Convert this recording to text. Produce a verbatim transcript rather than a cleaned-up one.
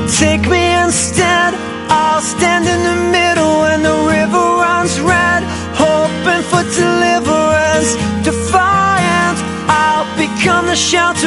take me instead. I'll stand in the middle when the river runs red, hoping for deliverance, defiant. I'll become the shelter